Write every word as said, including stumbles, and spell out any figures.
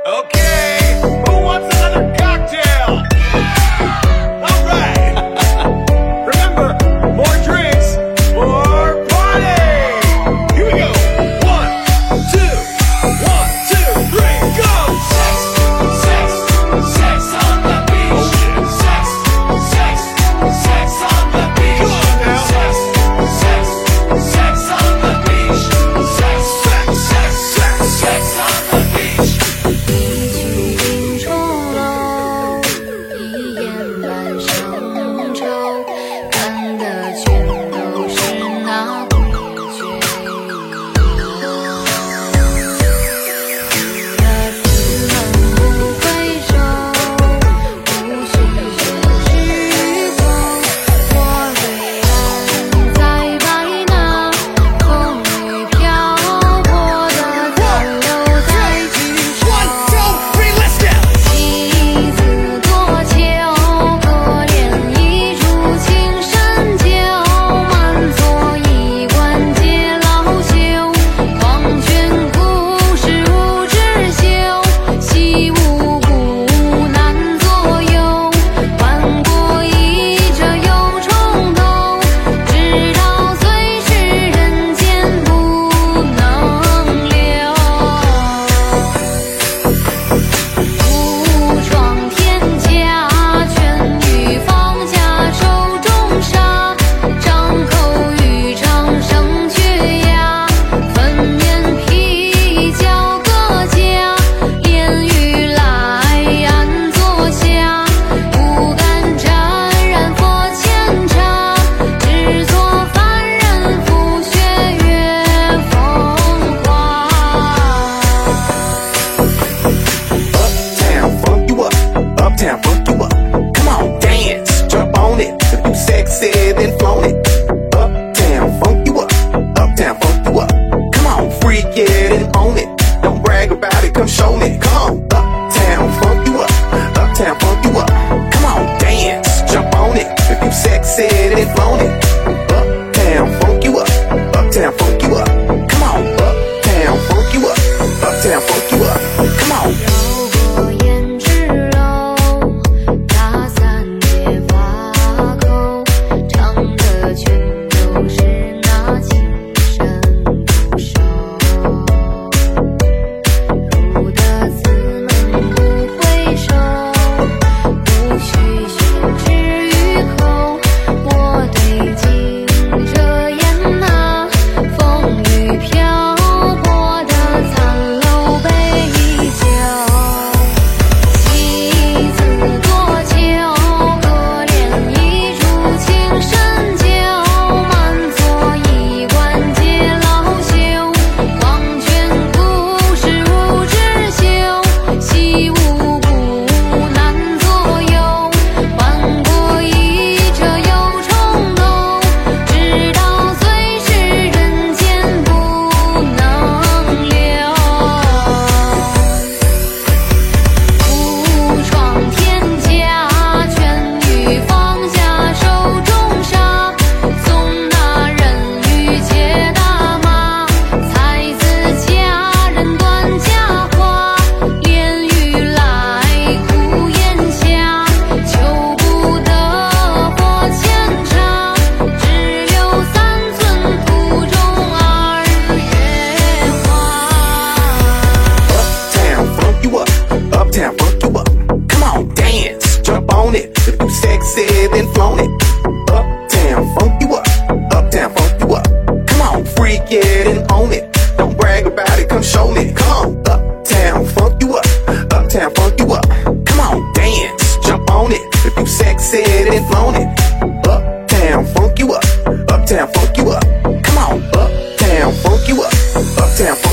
Okay, who wants another cocktail? All right. Remember, more drinks, more party. Here we go. One, two, one, two, three, go. Sex, sex, sex on the beach. Sex, sex, sex on the beach. Come on now. Sex, sex, sex on the beach. Sex, sex, sex, sex, sex on the beach. 一曲云重楼，一眼满生愁，看的全都是那对决。的自门不回首，无需宣之于口。我对岸再白那风雨漂泊的残留在举手。 One, two, three, let's go. 妻子多求，可怜一株情深旧，满座衣冠皆老朽。黄泉故事无知休，惜无故难左右。万国一折又重头，直到最是人间不能留。 武装天下，全欲放下手中沙，张口欲唱声绝哑，粉面皮角各家，炼狱来安坐下，不敢沾染佛前茶，只做凡人拂雪月风华。 Uptown, funk you up. Uptown, funk you up. Come on, dance, jump on it. If you sexy, then flown it. Uptown, funk you up. Uptown, funk you up. Come on, freak it and own it. Don't brag about it, come show me. Come on, uptown, funk you up. Uptown, funk you up. Come on, dance, jump on it. If you sexy, then flown it. Uptown, funk you up. Uptown, funk you up. Come on, uptown, funk you up. Uptown, funk you up. Come on. 绕过胭脂楼，打散蝶发口，唱的全都是那情深不寿。入得此门不回首，无需宣之于口。我对镜遮掩那风雨漂泊的残楼杯酒。 妻子多求，可怜一株情深旧，满座衣冠皆老朽。黄泉故事无知休，惜无故难左右。万国一折又重头，直到最是人间不能留。 武装天下，全欲放下手中沙，纵那人欲皆大骂。才子佳人断佳话，炼狱来苦咽下，求不得佛前茶，只留三寸土中二月花。 Uptown, funk you up. Uptown, funk you up. Come on, dance, jump on it. If you sexy, then flown it. Uptown, funk you up. Uptown, funk you up. Come on, freak it and own it. Don't brag about it, come show me. Come on, uptown, funk you up. Uptown, funk you up. Come on, dance, jump on it. If you sexy, then flown it. Uptown, funk you up. Uptown, funk you up. Come on, uptown, funk you up. Uptown, funk